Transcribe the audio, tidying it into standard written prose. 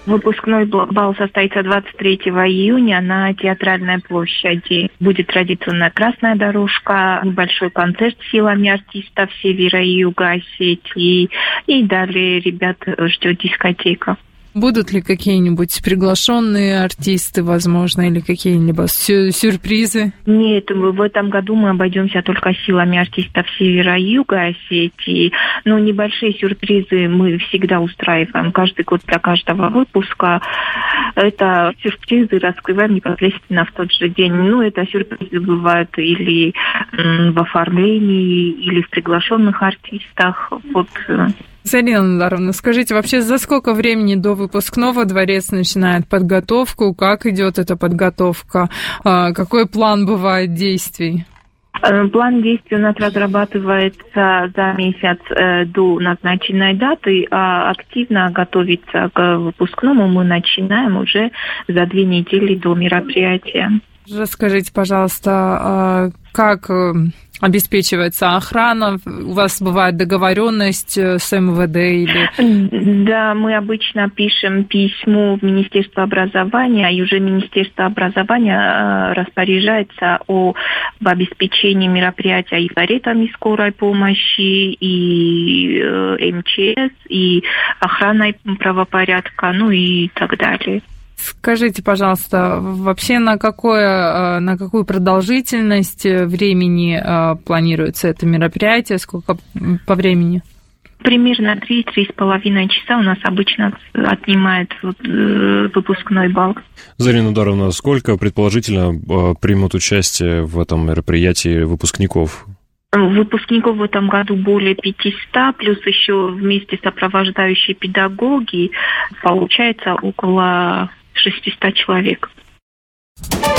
Выпускной бал состоится 23 июня на Театральной площади. Будет традиционная красная дорожка, небольшой концерт с силами артистов Севера и Юга Осетии. И далее ребят ждет дискотека. Будут ли какие-нибудь приглашенные артисты, возможно, или какие-либо сюрпризы? Нет, в этом году мы обойдемся только силами артистов Севера и Юга Осетии. Но небольшие сюрпризы мы всегда устраиваем каждый год для каждого выпуска. Это сюрпризы раскрываем непосредственно в тот же день. Это сюрпризы бывают или в оформлении, или в приглашенных артистах. Зарина Элдаровна, скажите, вообще за сколько времени до выпускного дворец начинает подготовку? Как идет эта подготовка? Какой план бывает действий? План действий у нас разрабатывается за месяц до назначенной даты, а активно готовиться к выпускному мы начинаем уже за 2 недели до мероприятия. Расскажите, пожалуйста, как обеспечивается охрана? У вас бывает договоренность с МВД или... Да, мы обычно пишем письмо в Министерство образования, и уже Министерство образования распоряжается об обеспечении мероприятия и каретами скорой помощи, и МЧС, и охраной правопорядка, и так далее. Скажите, пожалуйста, вообще на какую продолжительность времени планируется это мероприятие? Сколько по времени? Примерно 3-3,5 часа у нас обычно отнимает выпускной бал. Зарина Элдаровна, сколько предположительно примут участие в этом мероприятии выпускников? Выпускников в этом году более 500, плюс еще вместе сопровождающие педагоги, получается около 600 человек.